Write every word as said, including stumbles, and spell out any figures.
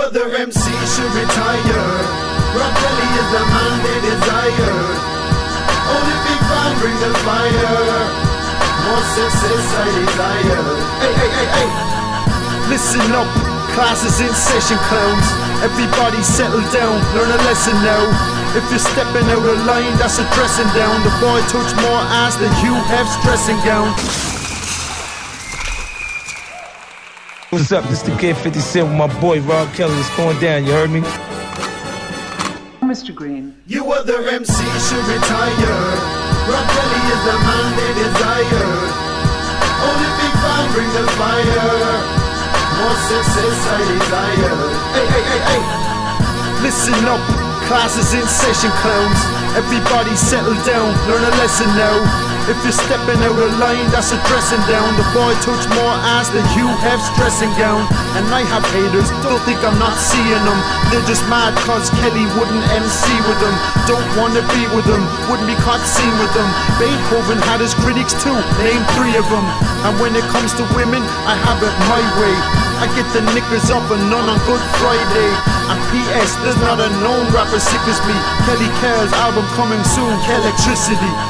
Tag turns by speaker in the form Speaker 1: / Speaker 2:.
Speaker 1: other M C should retire. Rob Kelly is the man they desire. Only big fan bring the fire. More success I desire. Hey, hey, hey, hey. Listen up, classes in session, clowns. Everybody settle down, learn a lesson now. If you're stepping out of line, that's a dressing down. The boy touch more ass than Hugh Hef's dressing gown.
Speaker 2: What's up? This the Kid fifty Cent with my boy Rob Kelly. It's going down, you heard me?
Speaker 3: Mister Green.
Speaker 1: You other M C should retire. Rob Kelly is the man they desire. Only big fan bring the fire. More success I desire. Hey, hey, hey, hey. Listen up, classes in session, clowns. Everybody settle down, learn a lesson now. If you're stepping out of line, that's a dressing down. The boy touch more ass than Hugh Hef's dressing gown. And I have haters, don't think I'm not seeing them. They're just mad cause Kelly wouldn't M C with them. Don't wanna be with them, wouldn't be caught seen with them. Beethoven had his critics too, name three of them. And when it comes to women, I have it my way. I get the knickers off and none on Good Friday. And P S there's not a known rapper sick as me. Kelly Cares album coming soon, Electricity.